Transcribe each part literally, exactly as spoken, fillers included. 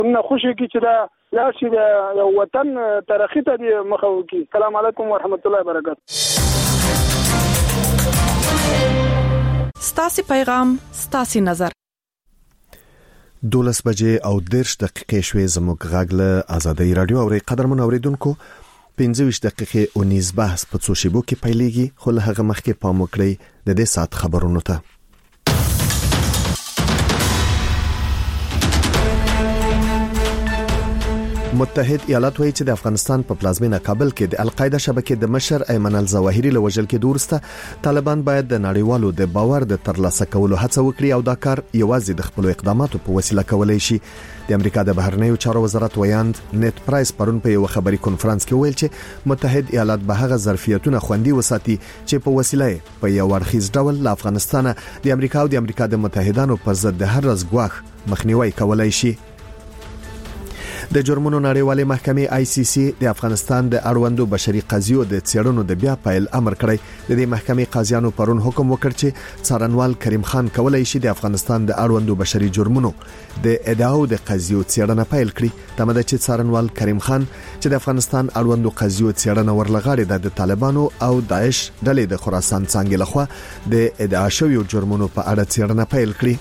نو خوشي کی چې دا لاشي د یو وطن ترقی ته دی مخه وکي. السلام علیکم ورحمت الله وبرکاته. ستاسي پیغام ستاسي نظر. دولس بجې او دیرش دقیقې شوې زموږ غږ له آزادۍ رادیو او قدرمن اوریدونکو پنځه ویشت دقیقې او نیز بحث په څو شیبو کې پیلېږي، خو له هغه مخکې پام وکړئ د دې سات خبرونو ته. متحد ایالات وایي چې د افغانستان په پلازمینه کابل کې د القاعده شبکې د مشر ایمن الظواهری له وژل کې دورسته طالبان باید د نړیوالو د باور د ترلاسه کولو هڅه وکړي او دا کار یوازې د خپل اقداماتو په وسیله کولای شي. د امریکا د بهرنیو چارو وزارت ویاند نیت پرایس پرون په یو خبري کانفرنس کې ویل چې متحد ایالات به هغه ظرفیتونه خوندي وساتي چې په وسیله په یو اړخیز ډول له افغانستان د امریکا او د امریکا د متحدانو پر ضد د هر رز ګواښ مخنیوي کولای شي. د جرمونو نړیوالې محکمې آی سی سی د افغانستان د اړوندو بشري قضیو د څېړنو د بیا پیل امر کړی. د دې محکمې قاضیانو پرون حکم وکړ چې څارنوال کریم خان کولای شي د افغانستان د اړوندو بشري جرمونو د ادعاو د قضیو څېړنه پیل کړي. تمه ده چې څارنوال کریم خان چې د افغانستان اړوندو قضیو څېړنه ورلغاړي د طالبانو او داعش ډلې د خراسان څنګه لخوا د ادعا شویو جرمونو په اړه څېړنه پیل کړي.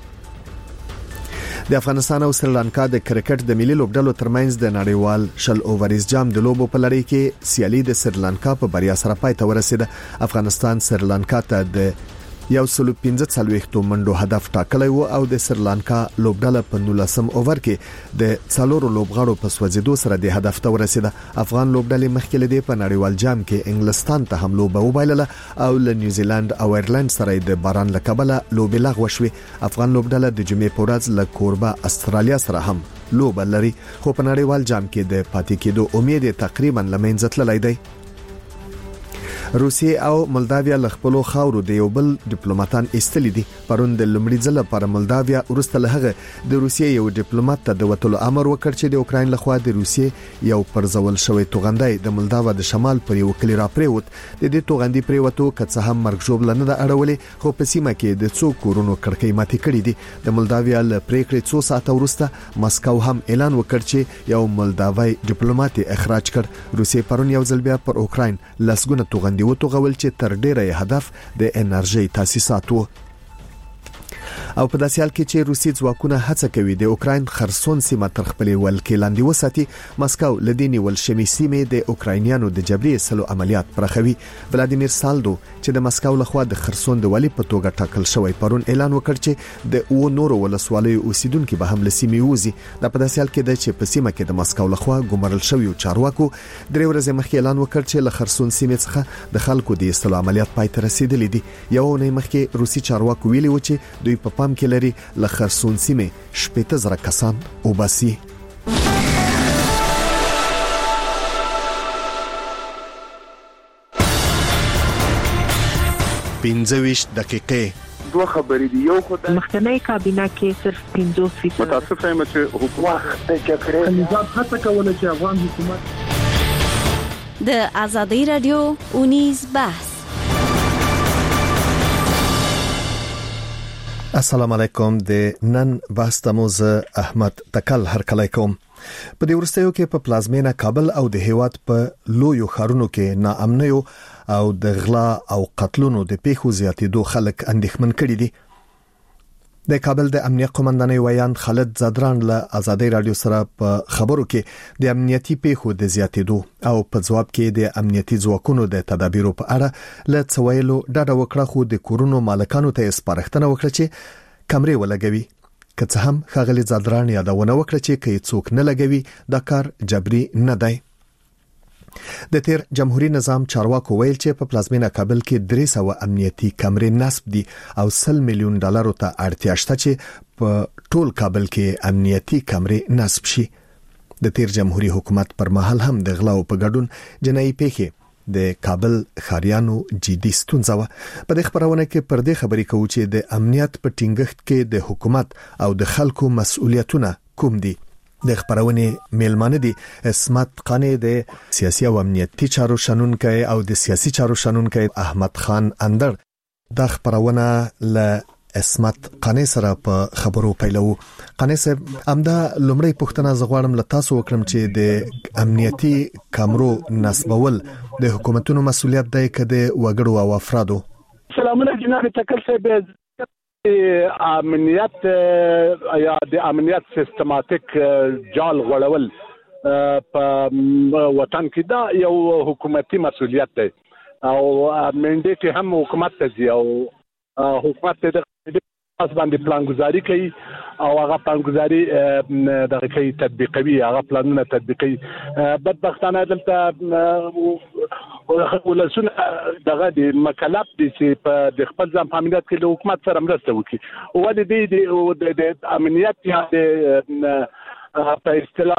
د افغانستان او سریلانکا د کرکټ د ملي لوبډلو ترمنځ د نړیوال شل اوورز جام د لوبو په لړۍ کې سیالي د سریلانکا په بریا سره پای ته ورسیده. افغانستان سریلانکا ته د یو سل پنځه څلوېښت منډو هدف ټاکلی و او د سریلانکا لوبډله په نولسم اوور کې د څلورو لوبغاړو په سوځېدو سره د هدف ته ورسیده. افغان لوبډلې مخکې لدی په نړیوال جام کې انګلستان ته هم لوبه وبایلله او له نیوزیلند او ایرلند سره د باران له کبله لوبې لغوه شوې. افغان لوبډله د جمعې په ورځ له کوربه استرالیا سره هم لوبه لري، خو په نړیوال جام کې د پاتې کېدو امید تقریبا له منځه تللی دی. روسیه او مولداویا له خپل خاورو د یو بل ډیپلوماټان ایستلي دي. پرون د لومړي ځل لپاره مولداویا ورسته له هغه د روسیه یو ډیپلوماټ ته د وټلو امر وکړ چې د اوکراین لخوا د روسیه یو پرځول شوی توغندای د مولداوا د شمال پر یو کلی را پریوت. د دې توغندي پریوتو که څه هم مرګ ژوبل نه د اړولې، خو په سیمه کې د څو کورونو کړکۍ ماتې کړې دي. د مولداویا له پریکړې څو ساعته وروسته مسکو هم اعلان وکړ چې یو مولداوی ډیپلوماټ اخراج کړ. روسیه پرون یو ځل بیا پر اوکراین لسګونه توغندي وتوغول چې تر ډیره هدف د انرژي تاسیسات وو. او په داسې حال کې چې روسي ځواکونه هڅه کوي د اوکراین خرسون سیمه تر خپلې ولکې لاندې وساتي، مسکو لدینی ول شمې سیمه د اوکراینیانو د جبري سلو عملیات پرخوي. ولادیمیر سالدو چې د مسکو لخوا د خرسون د ولی په توګه ټاکل شوی پرون اعلان وکړ چې د او نورو ولسوالیو اوسیدونکو به هم لسیمه وزي. د په داسې حال کې د چې په سیمه کې د مسکو لخوا ګمرل شوی چارواکو درې ورځې مخکې اعلان وکړ چې له خرسون سیمه څخه د خلکو د سلو عملیات پای ته رسیدلې دي. یو نه مخکې روسي چارواکو ویلي و چې دوی په پام کې لري له خرسون سیمه شپږ زره کسان وباسي. پنځه ویشت دقیقې دوه خبرې دي. یو خدای مخکنی کابینه کې صرف پنځوس فیصد متاسف یم چې حکومت د جګړې نظام هڅه کوله چې افغان حکومت د آزادۍ رادیو اونیز بحث. السلام علیکم. د نن بحث تموز احمد تکل هر کله کوم. په دې ورستیو کې په پلازمینه کابل او د هیواد په لویو ښارونو کې ناامنیو او د غلا او قتلونو د پیښو زیاتېدو خلک اندېښمن کړي دي. د کابل د امنیت قومندانۍ ویاند خالد زادران له آزادۍ رادیو سره په خبرو کې د امنیتي پیښو د زیاتېدو او په ځواب کې د امنیتي ځواکونو د تدابیرو په اړه له څویلو ډاډه وکړه، خو د کورونو مالکانو ته سپارښتنه وکړه چې کمرې ولګوي. که څه هم ښاغلي زادران یادونه وکړه چې که څوک نه لګوي دا کار جبري نه دی. د تیر جمهوریت نظام چارواکو ویل چې په پلازمینه کابل کې درې سوه امنیتي کمرې نصب دي او سل میلیون ډالرو ته اړتیا شته چې په ټول کابل کې امنیتي کمرې نصب شي. د تیر جمهوریت حکومت پر مهال هم د غلا او په ګډون جنایي پیښې د کابل خاریانو جدي ستونزه و. په دې خبرونه کې پر دې خبرې کوو چې د امنیت په ټینګښت کې د حکومت او د خلکو مسؤلیتونه کوم دي. د خبرونه میلمانه دي اسمت قانی د سیاسي او امنیتي چارو شنونکي او د سیاسي چارو شنونکي احمد خان اندر. د خبرونه ل اسمت قانی سره په خبرو پیلو. قانی صاحب امدا لومړی پوښتنه زغواړم له تاسو وکړم چې د امنیتي کامرو نسبول د حکومتونو مسولیت دی که د وګړو او افرادو؟ سلامونه جناب تکل صاحب. امنیت یا د امنیت سیستماتیک جال غړول په وطن کې دا یو حکومتي مسولیت دی او منډیټ هم حکومت ته دی او حکومت ته د اس باندې پلان گزاري کوي او هغه پلان گزاري د کوي تطبیقوي هغه پلانونه تطبیقي. بدبختانه دلته ولسونه دغه د مکلف دي چې په د خپل ځان په امنیت کې له حکومت سره مرسته وکړي او د دې د امنیت یا د په اصطلاح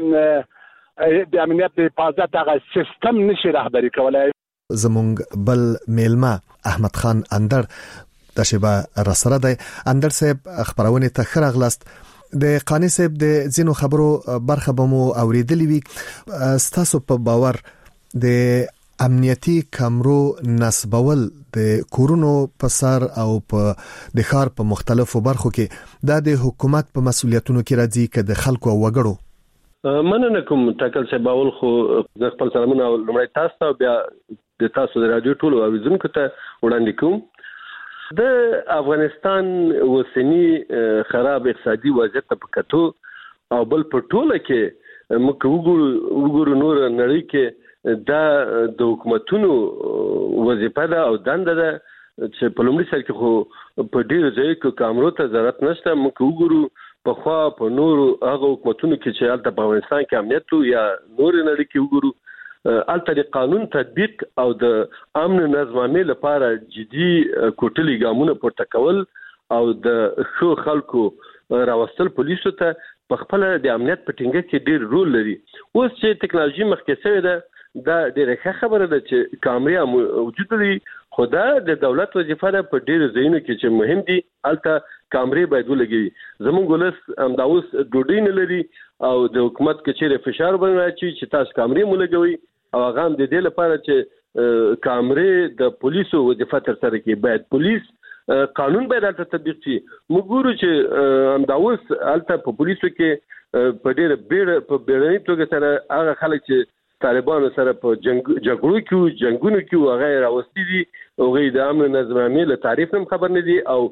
د د امنیت د حفاظت هغه سیستم نشي رهبري کولای. زمونږ بل میلمه احمد خان اندر د شبا رسره دی. اندر صاحب خبرونه ته خرغلاست. د قانی صاحب د زینو خبرو برخه بمو اوریدلې وی. ستاسو په باور د امنیتي کامرو نسبول د کورونو په سر او په د ښار په مختلفو برخو کې د د حکومت په مسولیتونو کې راځي که د خلکو او وګړو؟ مننه کوم تکل صاحب. اول خو زه خپل سلامونه لمړی تاسو ته بیا د تاسو د رادیو ټولو اوریدونکو ته وړاندې کوم. د افغانستان وسنی خراب اقتصادي وضعیت په کتو او بل په ټوله کې موږ وګورو نور نړۍ کې دا د حکومتونو وظیفه ده او دنده ده چې په لومړي سر کې خو په ډیر ځای کې کامرو ته ضرورت نشته. موږ وګورو په خوا په نورو هغه حکومتونو کې چې البته په افغانستان کې امنیت یا نور نړۍ کې وګورو البته د قانون تطبیق او د امن نظم لپاره جدي کوټلي ګامونه پورته کول او د شو خلکو راوستل پولیسو ته په خپل د امنیت په ټینګه کې ډیر رول لري. اوس چې ټکنالوژي مخکې شوې ده دا ډیره ښه خبره ده چې کامرې موجود دي خو دا د دولت وظیفه ده په ډیرو ځایونو کې چې مهم دي البته کامرې باید ولګوي. زموږ ولس همدا اوس ډوډۍ نه لري او د حکومت کې چیرې فشار باندې راځي چې تاسو کامرې مولګوي او هغه هم د دې لپاره چې کامرې د پولیسو وظیفه تر سره کوي. باید پولیس قانون باید البته تطبیق شي. موږ ګورو چې همدا اوس البته په پولیسو کې په ډېره بیړه په بیړنۍ توګه سره هغه خلک چې طالبانو سره په جګړو کې جنگونو کې هغه راوستي دي هغوی د امن نظم له تعریف هم خبر نه دي او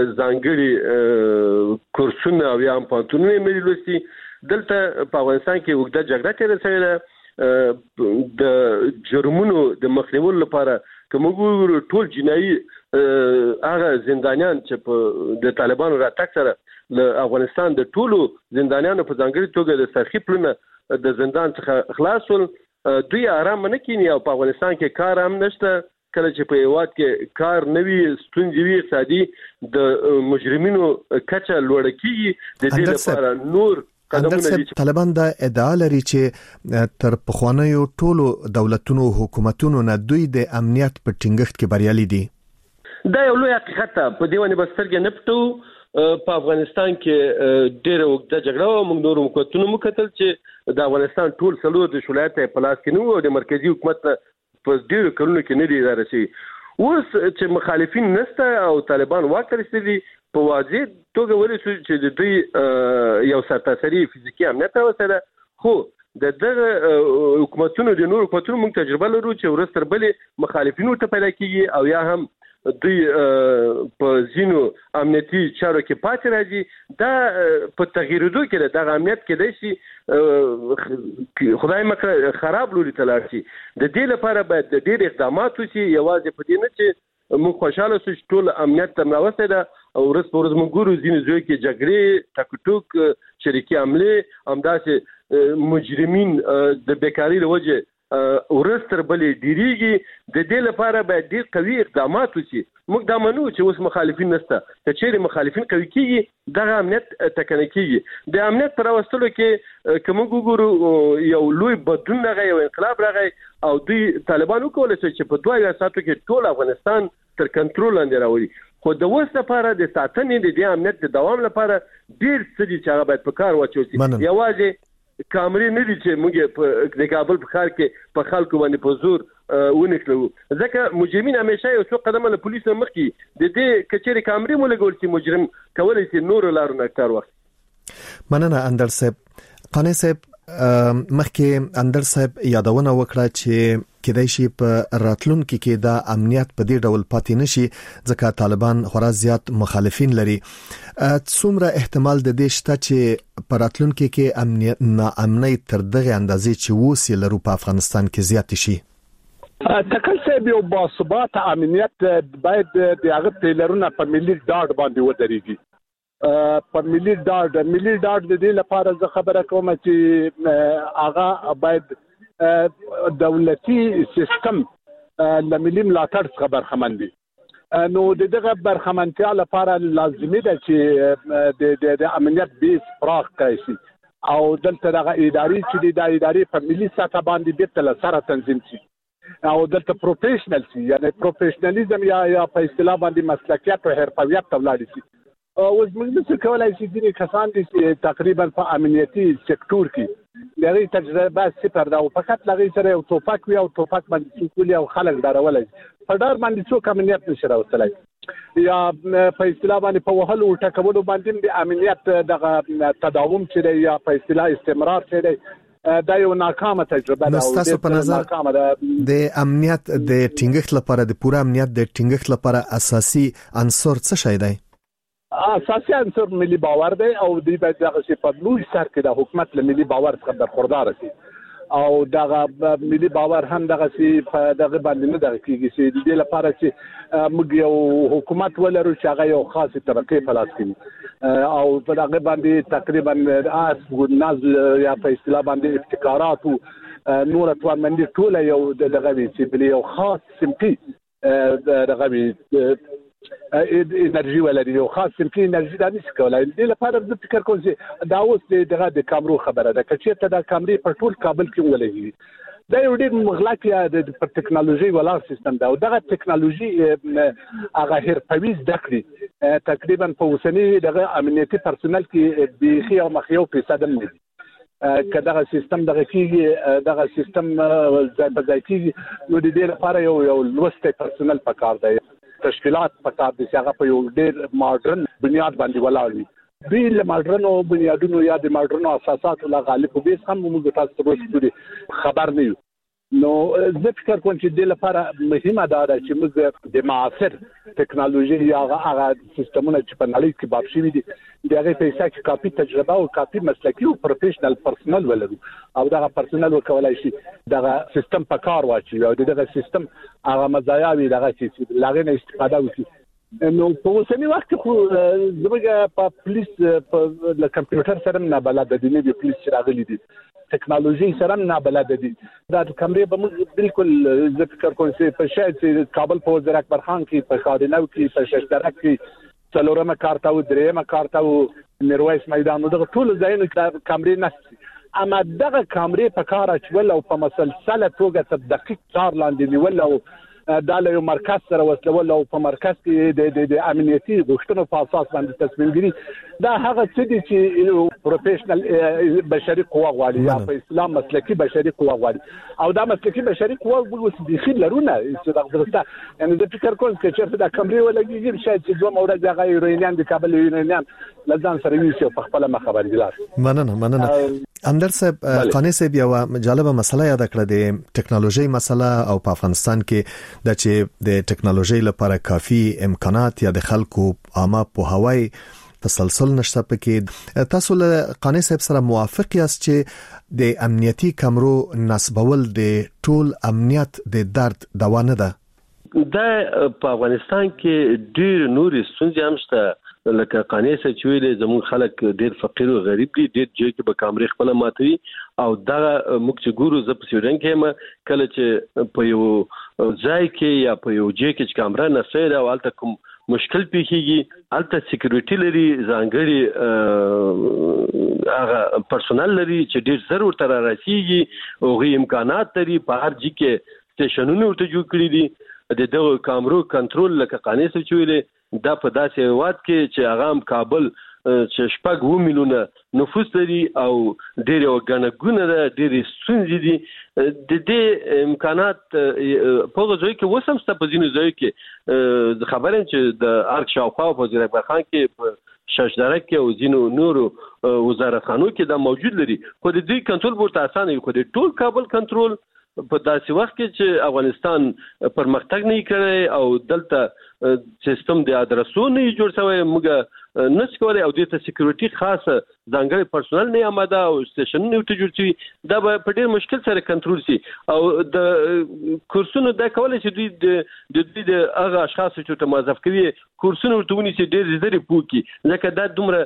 ځانګړي کورسونه او یا هم پوهنتونونه یې نه دي لوستي. دلته په افغانستان کې اوږده جګړه تېره شوې ده. د جرمونو د مخنیوي لپاره کوم ګورو ټول جنایي هغه زندانیان چې په د طالبانو راتګ سره د افغانستان د ټولو زندانیانو په ځانګړي توګه د سرخي پلونه د زندان څخه خلاصول دوی آرام نه کینی او په افغانستان کې کار هم نشته. کله چې په هیواد کې کار نوي ستونزې وي اقتصادي د مجرمینو کچه لوړه کیږي. د دې لپاره نور طالبان دا ادعا لري چې تر پخوانیو ټولو دولتونو حکومتونو نه دوی د امنیت په ټینګښت کې بریالي دي. دا یو لوی حقیقت ده. په دیوانه بسترګې نه پټو په افغانستان کې ډېر وګړه جګړه او موږ نور حکومتونو مو کتل چې د افغانستان ټول څلور د ولایت په لاس کې نو د مرکزی حکومت په ډېر کلونو کې نه دی اداره شي. اوس چې مخالفین نسته او طالبان واک ته رسیدلي په واضح توګه ولې چې د دوی یو سرتاسري فزیکي امنیت راوستل خو د دغه حکومتونو د نور حکومتونو موږ تجربه لرو چې ورستر بلې مخالفینو ته پیدا کیږي او یا هم دوی په زینو امنیتي چارو کې پاتې راځي. دا په تغییرېدو کې د امنیت کې دی شي خدای مکړه خراب لوري ته لاړ شي. د دې لپاره باید د ډېر اقدامات وشي. یوازې په دې نه چې موږ خوشاله شو چې ټول امنیت ته راوستي ده او ورځ په ورځ موږ ګورو ځینې ځایو کې جګړې ټک ټوک شریکي حملې همداسې مجرمین د بیکاري له وجې ورځ تر بلې ډیریږي. د دې لپاره باید ډېر قوي اقدامات وشي. موږ دا منو چې اوس مخالفین نشته که چیرې مخالفین قوي کیږي دغه امنیت ټکنی کیږي. د امنیت پر راوستلو کې که موږ وګورو یو لوی بدلون راغی یو انقلاب راغی او دوی طالبان وکولی چې په دوه اویا ساعتو کې ټول افغانستان تر کنټرول لاندې راولي. خو د اوس لپاره د ساتنې د دې امنیت د دوام لپاره ډېر څه دي چې هغه باید په کار واچول شي. یوازې کامرې نه دي چې موږ په د کابل په ښار کې په خلکو باندې په زور ونکړو ځکه مجرمین همیشه یو څو قدمه له پولیسو مخکې د دې کچېرې کامرې مو لګول چې مجرم کولی شي نور لارو نه کار واخلي. مننه اندر صاحب. قانی صاحب مخکې اندر صاحب یادونه وکړه چې کېدای شي په راتلونکي کې دا امنیت په دې ډول پاتې نشي ځکه طالبان خورا زیات مخالفین لري. څومره احتمال د دې شته چې په راتلونکي کې امنیت ناامنۍ تر دغه اندازې چې وسی لرو په افغانستان کې زیات شي؟ تکل صاحب یو باثبات امنیت باید د هغه پیلرونه په ملي ډاډ باندې ودرېږي. په ملي ډاډ ملي ډاډ د دې لپاره زه خبره کوم چې هغه باید دولتي سیستم د ملي ملاتړ څخه برخمن دي. نو دغه برخمنتیا لپاره لازمي ده چې د امنیت بیس پراخ کړي شي او دلته دغه اداري چې د اداري په ملي سطح باندې بیرته له سره تنظیم شي او دلته پروفیشنل شي، یعنی پروفیشنالیزم یا یا په اصطلاح باندې مسلکیت او حرفویت ولاړ شي. اوس موږ څه کولای شي چې کسان دي تقریبا په امنیتي سکتور کې لري تجربه صفر دا او فقط لغی سره یو توپک وي او توپک باندې څوکلي او خلک ډارولای په ډار باندې څوک امنیت نشي راوستلای یا په اصطلاح باندې په وهلو او ټکولو باندې د امنیت دغه تداوم چې یا په اصطلاح استمرار چې دا یو ناکامه تجربه ده. نستاسو په نظر د امنیت د ټینګښت لپاره د پوره امنیت د ټینګښت لپاره اساسي عنصر څه شی دی؟ اساسي عنصر ملي باور دی او د دې دغه چې په لوی سر کې د حکومت له ملي باور څخه برخوردار شي او دغه ملي باور هم دغه چې په دغه باندې نه دغه کېږي چې د دې لپاره چې موږ یو حکومت ولرو چې هغه یو خاصه طبقه په لاس کې او په دغه باندې تقریبا اس ګناز یا په اصطلاح باندې ابتکارات او نور توانمندي ټول یو دغه چې بل یو خاص سمتي دغه انرژي ولري یو خاص سمتي انرژي د نس کولای د لپاره د فکر کوم چې دا اوس دغه د کامرو خبره ده چې ته د کامرې په ټول کابل کې ولګي دا یو ډېر مغلق یا د ټکنالوژي ولا سیستم دا او دغه ټکنالوژي هغه هرپوي زده کړي تقریبا په اوسنی دغه امنیتي پرسونل کې بيخي او مخيو په صدم نه دي کداغه سیستم دغه کیږي دغه سیستم ځای په ځای کیږي نو د دې لپاره یو یو لوسته پرسونل پکار دی تشکیلات پکار دي چې هغه په یو ډېر ماډرن بنیاد باندې ولاړ وي دوی له ماډرنو بنیادونو یا د ماډرنو اساساتو لا غالب به هم موږ تاسو ته خبر نه یو. نو زه فکر کوم چې د لپاره مهمه ده چې موږ د معاصر ټکنالوژي یا هغه سیستمونه چې په نړۍ کې باب شوي دي دغه په اساس کې کافي تجربه او کافي مسلکي او پروفیشنل پرسونل ولرو او دغه پرسونل وکولای شي دغه سیستم په کار واچي او دغه سیستم هغه مزایاوي دغه چې لاغې استفاده وکړي. نو په اوسنی وخت خو زموږ په پولیس په ل کمپیوټر سره نه بلد دي نه د پولیس چې راغلي دي ټکنالوژي سره نه بلد دي دا کمرې به موږ بالکل زه فکر کوم چې په شاید چې کابل په وزیر اکبر خان کې په خادنو کې په ششترک کې څلورمه کارته او درېمه کارته او میرویس میدان دغه ټول ځایونه کمرې نه اما دغه کمرې په کار اچول او په مسلسله توګه په دقیق کار لاندې نیول او دا له یو مرکز سره وسلول او په مرکز کې د د امنیتي غوښتنو په اساس باندې تصمیمګری دا هغه څه دي چې پروفیشنل بشري قوه غواړي یا په اسلام مسلکي بشري قوه غواړي او دا مسلکي بشري قوه وګورئ د خیر لرونه چې دا درسته یعنی د فکر کوم چې چې دا کمرې ولګي شاید چې دوه مورد هغه یورینیان د کابل یورینیان لزان سره ویسه په خپل مخبر دي. مننه مننه اندر صاحب. قانی صاحب یو جالبه مسله یاد کړه د ټکنالوژي مسله او په افغانستان کې د چې د ټکنالوژي لپاره کافي امکانات یا د خلکو عامه په هواي تسلسل نشته پکې تاسو له قانی صاحب سره موافق یاست چې د امنیتي کمرو نسبول د ټول امنیت د درد دوا نه ده؟ دا په افغانستان کې ډېر نورې ستونزې هم شته لکه قانی صاحب چې ویلې زموږ خلک ډېر فقیر او غریب دي ډېر ځای کې به کامرې خپل ماتوي او دا موږ چې ګورو زه په سویډن کې هم کله چې په یو ځای کې یا په یو ځای کې چې کامره نشته او هلته کوم مشکل پیښیږي هلته سکیورټي لري ځانګړي هغه پرسونل لري چې ډېر زر ورته راسیږي هغوی امکانات لري په هر ځای کې سټیشنونه ورته جوړ کړي دي د دغه کامرو کنټرول لکه قانی صاحب چې ویلې دا په داسې هېواد کې چې هغه هم کابل چې شپږ اووه میلیونه نفوس لري او ډېرې وګڼهګونه ده، ډېرې ستونزې دي. د دې امکانات په هغه ځای کې اوس هم شته، په ځینو ځایو کې زه خبر یم چې د ارګ شاوخوا په وزیر اکبر خان کې په شاشدره کې او ځینو نورو وزارتخانو کې دا موجود لري، خو د دوی کنټرول ورته اسانه وي. خو د ټول کابل کنټرول په داسې وخت کې چې افغانستان پرمختګ نه کړي او دلته سیستم د ادرسو نه جوړ شوی، موږ نشو کولای او د سکیورټي خاصه ځانګړي پرسونل نه آماده او سټیشن نه جوړ شي، دا به په ډېر مشکل سره کنټرول شي. او د کورسونو دا کولای شي دوی د دوی د هغه اشخاص چې موظف کوي کورسونو ورته ونیسي ډېر زیاتې پوکي، ځکه دا دومره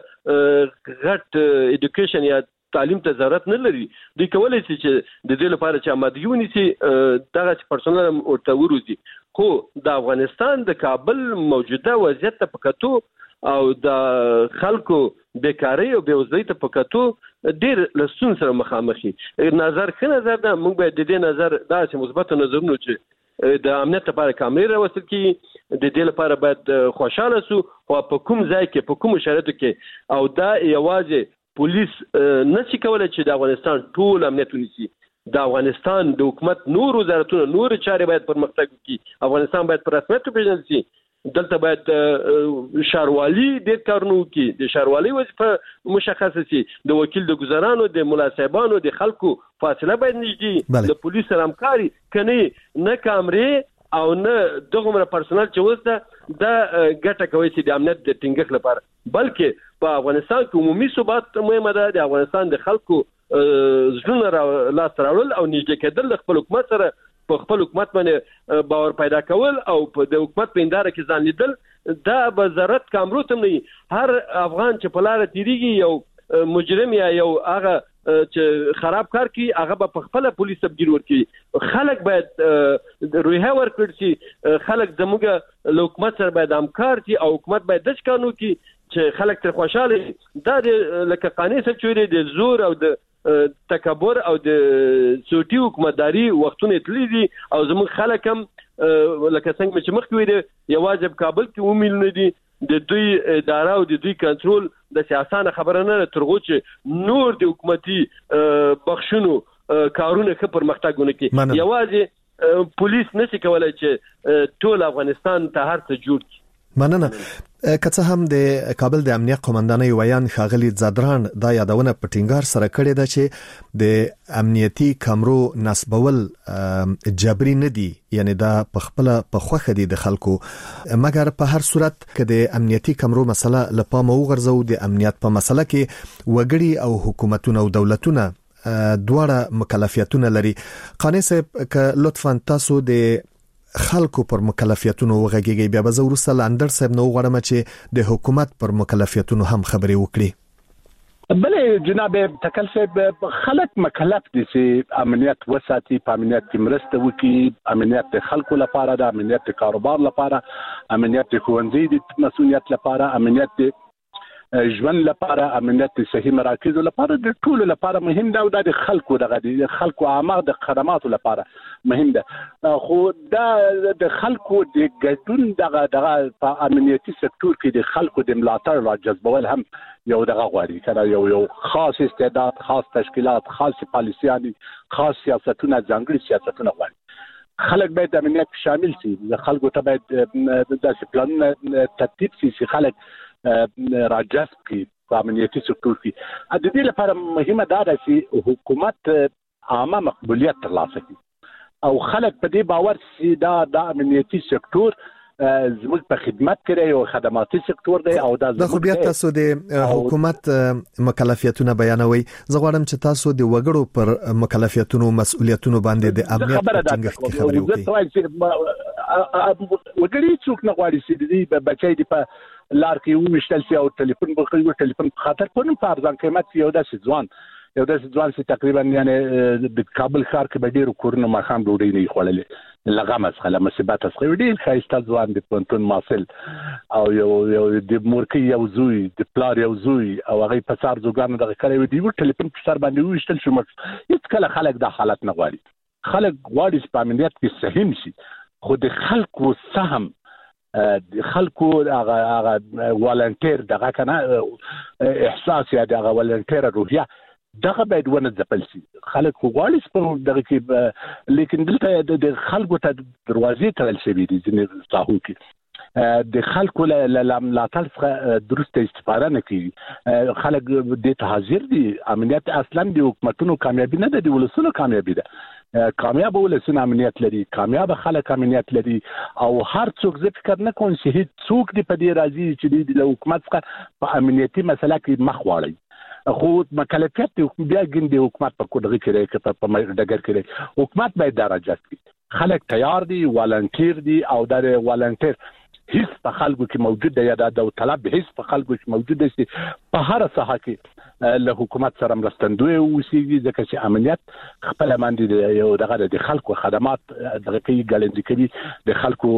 غټ ایډوکیشن یا تعلیم ته ضرورت نه لري. دوی کولای شي چې د دې لپاره چې آمادګي ونیسي دغه پرسونل ورته وروزي. خو د افغانستان د کابل موجوده وضعیت ته په کتو او د خلکو بیکاری او بېوزلۍ ته په کتو ډېر له ستونزو سره مخامخ دي. نظر ښه نظر ده، موږ باید د دې نظر داسې مثبت نظرونه چې د امنیت لپاره کامرې راوستل کړي، د دې لپاره باید خوشاله سو، خو په کوم ځای کې په کوم شرایطو کې، او دا یوازې پولیس نشي کولای چې د افغانستان ټول امنیت ونیسي. د افغانستان د حکومت نور وزارتونه نور چارې باید پرمختګ وکړي، افغانستان باید په رسمیت وپېژندل شي. دلته باید ښاروالي ډېر کارونه وکړي، د ښاروالۍ وظیفه مشخصه شي، د وکیل د ګزارانو د ملا صاحبانو د خلکو فاصله باید نږدې، د پولیس سره همکاري کني، نه کامرې او نه دغومره پرسونل چې اوس ده دا ګټه کوي چې د امنیت د ټینګښت لپاره، بلکې په افغانستان کې عمومي ثبات مهمه ده. د افغانستان د خلکو زړونه لاس راوړل او نږدې کېدل د خپل حکومت سره، په خپل حکومت باندې باور پیدا کول او په د حکومت په هنداره کې ځان لیدل، دا به ضرورت کامرو ته نه وي. هر افغان چې په لاره تیریږي یو مجرم یا یو هغه چې خراب کار کوي هغه به په خپله پولیس تبدیل ورکړي. خلک باید روحیه ورکړي چې خلک زموږ له حکومت سره باید همکار شي او حکومت باید داسې کار وکړي چې خلک ترې خوشحاله. دا د لکه قانع صاحب چې د زور او د تکبر او د سوټي حکومتداري وختونه تللي دي، او زموږ خلک هم لکه څنګه چې مخکې ویل یوازې په کابل کې اووه میلیونه دي، د دوی اداره او د دوی کنټرول د سیاسانه خبره نه ده، تر هغو چې نور د حکومتي بخښونو کارونه ښه پرمختګ ونه کړي. یوازې پولیس نشي کولای چې ټول افغانستان ته هر څه جوړ کړي. مننه. که څه هم د کابل د امنیت قومندانۍ ویان ښاغلي زادران دا یادونه په ټینګار سره کړې ده چې د امنیتي کامرو نصبول جبري نه دي، یعنی دا په خپل په خوخه دي د خلکو، مګر په هر صورت کې د امنیتي کامرو مسله لپاره وګرځو. د امنیت په مسله کې وګړي او حکومتونه او دولتونه دواړه مکلفیتونه لري. قانع صاحب که لطفا تاسو د خلکو پر مکلفیتونو وغږیږي، بیا به زه وروسته له اندر صاحب نه وغواړم چې د حکومت پر مکلفیتونو هم خبرې وکړي. بله جناب تکل صاحب، خلک مکلف دي چې امنیت وساتي، په امنیت کې مرسته وکړي، امنیت د خلکو لپاره ده، امنیت د کاروبار لپاره، امنیت د ښوونځي د مسؤلیت لپاره، امنیت د ژوند لپاره، امنیت د صحي مراکزو لپاره، د ټولو لپاره مهم ده، او دا د خلکو دغه د خلکو عامه د خدماتو لپاره مهم ده. خو دا د خلکو د ګډون دغه دغه په امنیتي سکتور کې د خلکو د ملاتړ را جذبول هم یو دغه غواړي، کنه یو یو خاص استعداد، خاص تشکیلات، خاص پالیسیانې، خاص سیاستونه، ځانګړي سیاستونه غواړي. خلک باید امنیت شامل شي، خلکو ته باید داسې پلانونه ترتیب شي چې خلک راجذب کړي په امنیتي سکتور کې. د دې لپاره مهمه دا ده چې حکومت عامه مقبولیت ترلاسه کړي او خلک په دې باور شي دا د امنیتي سکتور زموږ په خدمت کې یو خدماتي سکتور دی او دا د خو بیا تاسو د حکومت مکلفیتونه بیانوي. زه غواړم چې تاسو د وګړو پر مکلفیتونو مسؤلیتونو باندې د امنیت ټینګښت کې خبرې وکړئ. وګړي څوک نه غواړي چې د بچي د په لار کې ومشتل شي او ټلیفون بخښي، ټلیفون په خاطر په نوم په ارزان قیمت یو داسې ځوان یو داسې ځوان چې تقریبا یعنی د کابل ښار کې به ډېرو کورونو ماښام ډوډۍ نه خوړلې، لغم څخه له مصیبت څخه ډېر ښایسته ځوان د پوهنتون محصل او یو یو د مورکۍ یو زوی، د پلار یو زوی او هغې په څار زوګانو دغه کړی وي، د یوه ټلیفون په سر باندې وویشتل شو. هېڅکله خلک دا حالت نه غواړي. خلک غواړي چې په امنیت کې سهم شي، خو د خلکو سهم خلکو هغه هغه والنټیر دغه کنه احساس یا دغه والنټیر روحیه دغه باید ونه ځپل شي. خلک خو غواړي په دغه کې لیکن دلته د خلکو ته دروازې تړل شوي دي ځینې ساحو کې د خلکو له ملاتړ څخه درسته استفاده نه کوي. خلک دې ته حاضر دي. امنیت اصلا د حکومتونو کامیابی نه ده، د ولسونو کامیابی ده. کامیاب ولسونه امنیت لري، کامیاب خلک امنیت لري او هر څوک زه فکر نه کوم چې هیڅ څوک دې په دې راځي چې د حکومت څخه په امنیتي مسله کې مخ واړي. خو مکلفیت بیا ګڼي حکومت په کوډه کې لري چې په ډګر کې لري. حکومت باید درجات کړي. خلک تیار دي، والنټیر دي او د والنټیر هیڅ په خلکو کې موجود دی یا د طلب هیڅ په خلکو کې موجود دی چې په هر ساحه کې له حکومت سره مرستندوی اوسېږي، ځکه چې امنیت خپل باندې یو دغه د خلکو خدمات دغه کوي، ګړندې کوي، د خلکو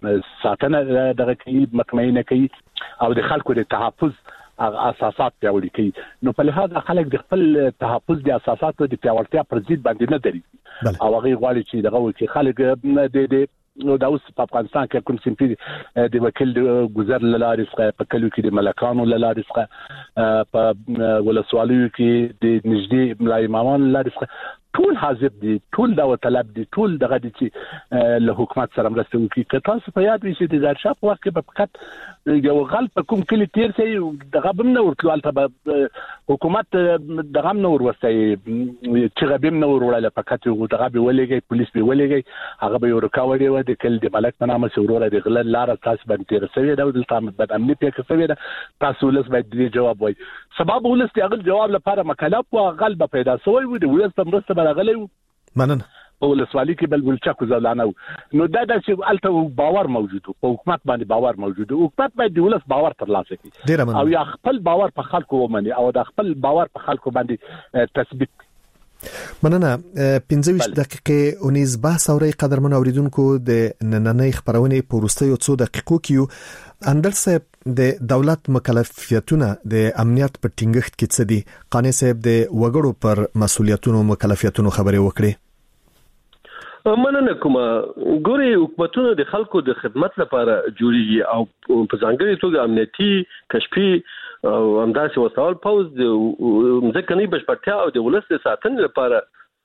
ساتنه دغه کوي، مطمئنه کوي او د خلکو د تحفظ اساسات پیاوړي کوي. نو په لحاظ خلک د خپل تحفظ د اساساتو د پیاوړتیا پر ضد باندې نه دري او هغه غواړي چې دغه وکړي. خلک د د نو دا اوس په افغانستان کې کوم سمپي د وکیل گذر لارې څخه په کلو کې د ملکانو لارې څخه په ولسوالیو کې د نږدې ملای امامان لارې څخه ټول حاضر دي، ټول دا طلب دي، ټول دغه دي چې له حکومت سره مرسته وکړي. که تاسو په یاد وي چې د ظاهرشاه په وخت کې په فقط یو غل په کوم کلی تیر شي دغه بم نه ورتلو، هلته حکومت دغه هم نه وروستی چې غبیم نه وروړله، فقط دغه به ولېږي، پولیس به ولېږي، هغه به یو رکاوړی و د کل د ملک په نامه چې وروره د غله لاره تاسو باندې تېره شوې ده او دلته بد امني پېښه شوې ده. تاسو ولس باید دې جواب وایي. سبب ولس د هغه جواب لپاره مکلف و، غل به پیدا شوی و، د ولس په مرسته به راغلی و. مننه. په ولسوالي کې بل ولچکو زولانه و. نو دا د چې هلته باور موجود و، په حکومت باندې باور موجود و. حکومت باید د ولس باور ترلاسه کړي او یا خپل باور په خلکو ومني او د خپل باور په خلکو باندې تثبیت کړي. مننه. پنځه ویشت دقیقې اونیز بحث اوري قدرمن اوریدونکو د نننۍ خبرونې په وروستیو څو دقیقو کې اندر صاحب د دولت مکلفیتونه د امنیت په ټینګښت کې څه دي؟ قانی صاحب د وګړو پر مسولیتونو مکلفیتونو خبرې وکړي. مننه کوم. ګوري حکومتونه د خلکو د خدمت لپاره جوړیږي او په ځانګړي توګه امنیتي کشفي او همداسې وسایل پوز د ځکهني بشپړتیا او د ولس ساتنې لپاره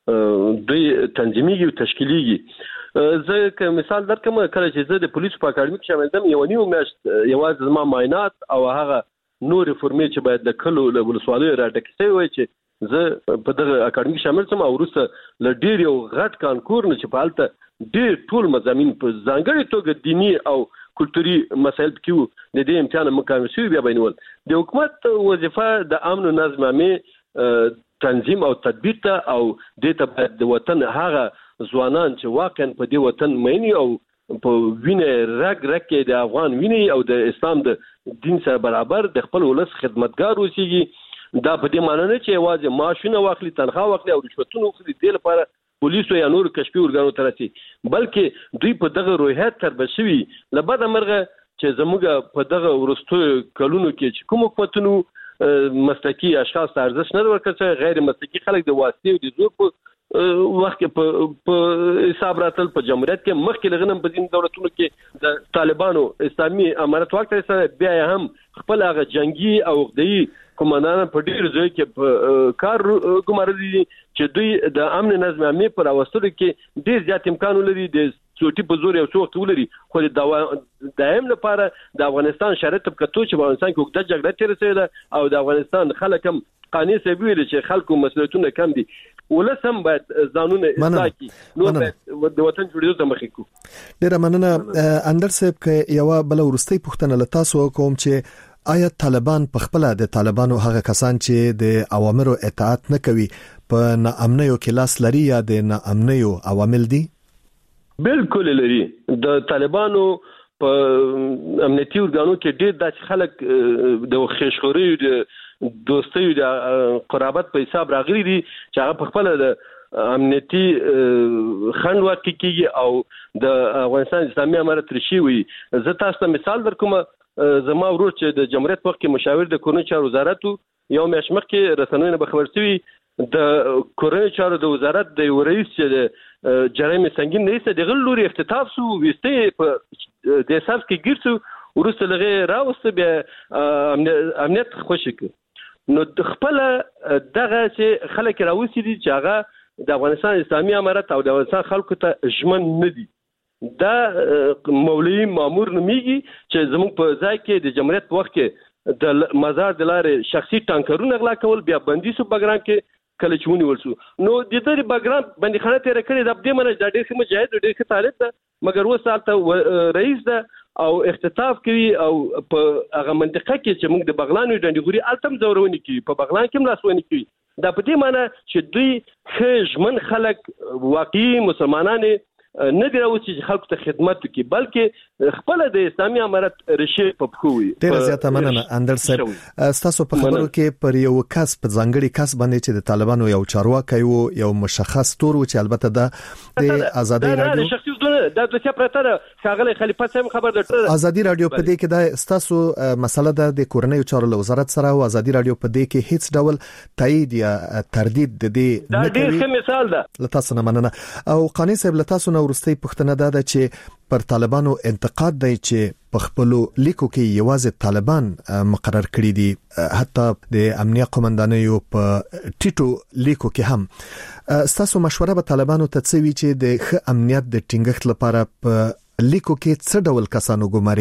دوی تنظیمي او تشکیلي. زه که مثال درکم، کله چې زه د پولیسو په اکاډمي کې شامل شوم، یو نیو میاشت یوازې زما معاینات او هغه نور فورمې چې باید د کلو له ولسوالیو راټکې شوی وای چې زه په دغه اکاډمي شامل شوم او وروسته له ډېر یو غټ کانکور نه چې په هلته ډېر ټول مضامین په ځانګړي توګه دیني او کلتوري مسایل کې د دې امتحان مکمل شوي بیا بینول. د حکومت وظیفه د امن او نظم عامه تنظیم او تدبیر ته او د ته د وطن هغه ځوانان چې واقعا په دې وطن مینی او په وینه رګ رګ کې د افغان ویني او د اسلام د دین سره برابر د خپل ولس خدمتګار اوسېږي. دا په دې معنی نه چې یوازې معاشونه واخلي، تنخواه واخلي او رشوتونه واخلي د لپاره پولیسو یا نور کشفي ارګانو ته رسي، بلکې دوی په دغه روحیت تربیه شوي. له بده مرغه چې زموږ په دغه وروستو کلونو کې چې کوم حکومتونو مسلکي اشخاص ته ارزښت نه ورکړي، غیر مسلکي خلک د واسطې او د زور په وخت کې په حساب راتل. په جمهوریت کې مخکې لغنم په ځینو دولتونو کې د طالبانو اسلامي امارت وخت سره بیا هم خپل هغه جنگي او غدي کومندان په ډیر ځای کې په کار ګمارلي دي چې دوی د امن نظم عامه پر اوسطو کې ډیر زیات امکان لري د چوټي په زور یو څو وخت ولري، خو د دایم لپاره د افغانستان شرایط په کتو چې په افغانستان کې وګړه جګړه تیر شوې ده او د افغانستان خلک هم قانی سي ویل چې خلکو مسؤلیتونه کم دي، ولسم باید ځانونه اصلاح کړي، نو د وطن جوړېدو ته مخې کو. ډیر مننه. اندر صاحب کې یو بل ورستي پوښتنه لتا سو کوم چې آیا طالبان په خپل د طالبانو هغه کسان چې د اوامرو اطاعت نه کوي په ناامنیو کې لاس لري یا د ناامنیو عوامل دي؟ بالکل لري. د طالبانو په امنیتي ارګانو کې ډېر داسې خلک د خېشخوري د دوستۍ د قرابت په حساب راغلي دي چې هغه په خپل د امنیتي خند واقع کیږي او د افغانستان اسلامي امارت رشي وي. زه تاسو ته مثال درکوم. زما ورور چې د جمهوریت وخت کې مشاور د کورنۍ چارو وزارت یو میاشت مخکې رسنیو نه خبر شوی د کورنۍ چارو د وزارت د رئیس چې د جرایم سنگین رئیس د غل لوري افتتاح سو وسته په د حساب کې ګرځو ورسته لغه راوسته بیا امنیت خوشی کی نو خپل دغه چې خلک راوسی دي چې هغه د افغانستان اسلامي امارت او د افغانستان خلکو ته ژمن نه دي دا مولوی مامور نومیږي چې زموږ په ځای کې د جمهوریت وخت کې د مزار د لارې شخصي ټانکرونه غلا کول بیا بندي سو بګرام کې کله چونی ولسو نو د دې بګرام باندې خانه تیر کړی د دې منځ د ډېر مجاهد ډېر ښه طالب ده مګر وسالته رئیس ده او اختطاف کوي او په هغه منطقه کې چې موږ د بغلانو ډنډګوري التم زورونی کوي په بغلان کې ملاسونی کوي دا په دې معنی چې دوی خېژمن خلک واقعي مسلمانانه نه دی راوځي چې خلکو ته خدمت وکړي بلکې خپل د اسلامي امارت ریشه په پخوي ډیر زیاته مننه اندر صاحب تاسو په خبرو کې پر یو کس په ځانګړي کس باندې چې د طالبانو یو چارواکي وو یو مشخص تور و چې البته د ازادي رادیو شخصي زونه د دوسیه پرتره ښاغلي خلیفه صاحب خبر درته ازادي رادیو په دې کې د تاسو مسله ده د کورنۍ چارو وزارت سره او ازادي رادیو په دې کې هیڅ ډول تایید یا تردید د دې دا ډیر ښه مثال ده لتاسو نه مننه او قانی صاحب لتاسو نو ورستي پښتنه ده چې پر طالبانو انتقاد دی چې په خپل لیکو کې یوازې طالبان مقرر کړی دي حتی د امنیه قومندانیو په ټیټو لیکو کې هم تاسو مشوره به طالبانو ته څه وی چې د ښه امنیت د ټینګښت لپاره په لیکو کې څه ډول کسانو ګماري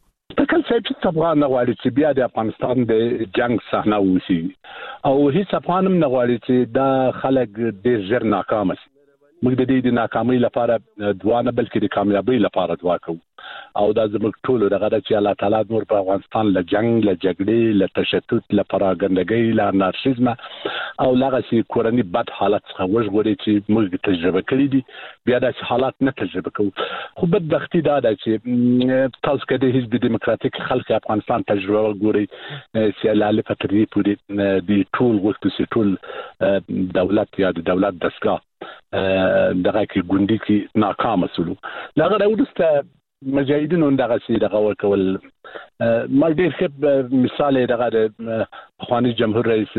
تکل صاحب چې افغان نه غواړي چې بیا د افغانستان د جنگ صحنه وسی او هیڅ افغان نه غواړي چې دا خلک ډېر ژر ناکام شي موږ د دې د ناکامۍ لپاره دعا نه بلکې د کامیابی لپاره دعا کوو او دا زموږ ټول دغه چې الله تعالی نور په افغانستان له جنگ له جګړې له تشدد له پراګندګۍ له انارشیزم او لغه چې کورنۍ بد حالت څخه وژغوري چې موږ تجربه کړی دي بیا د حالات نه تجربه کوو خو بدبختی دا ده چې تاسو کې د حزب دیموکراتیک خلک افغانستان تجربه وګوري چې لاله فترې پورې د ټول وخت سي ټول دولت یا د دولت دستګاه دغه کې ګوندی کې ناکام شول لغه راوړسته مجاهدینو دغه سي دغه ورکول ما ډیر ښه مثال دغه د خواني جمهور رئیس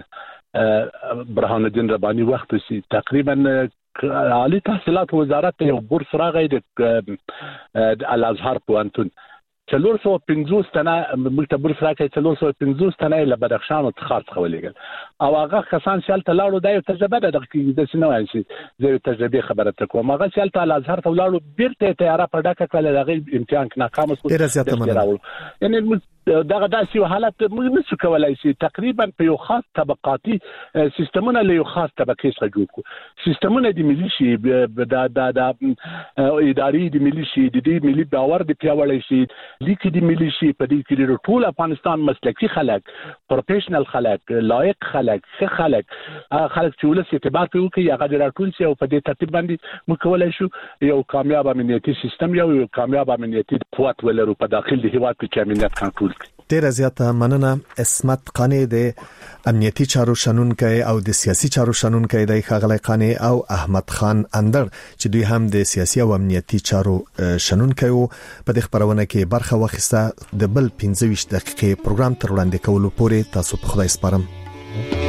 برهان الدین رباني وخت سي تقریبا عالی تحصیلات وزارت یو بورس راغی د الازهر پوهنتون څلور سوه پنځوس تنه موږ ته بورس راکړی څلور سوه پنځوس تنه له بدخشان او تخار څخه ولېږل او هغه کسان چې هلته لاړو دا یو تجربه ده دغه داسې نه وایي چې زه یو تجربې خبره ته کوم هغه چې هلته الازهر ته ولاړو بیرته یې تیاره په ډکه کړله د هغې امتحان کې ناکامه شو ډېره زیاته مننه یعنې دغه داسې حالت موږ نشو کولای چې تقریبا په یو خاص طبقاتي سیستمونه له یو خاص طبقې څخه جوړ کړو سیستمونه د ملي شي د د اداري د ملي شي د دې ملي باور د پیاوړی شي لیکي د ملي شي په دې کې د ټول افغانستان مسلکي خلک پروفیشنل خلک لایق خلک ښه خلک خلک چې ولس اعتبار کوي هغه د راټول شي او په دې ترتیب باندې موږ کولای شو یو کامیاب امنیتي سیستم یو کامیاب امنیتي قوت ولرو په داخل د هیواد کې امنیت کنټرول ډیره زیاته مننه اسمت قانی د امنیتي چارو شنونکي او د سیاسي چارو شنونکي د ښاغلی قانی او احمد خان اندر چې دوی هم د سیاسي او امنیتي چارو شنونکي وو په دې خبرونه کې برخه واخیسته د بل پنځه ویشت دقیقې پروګرام تر وړاندې کولو پورې تاسو په خدای سپارم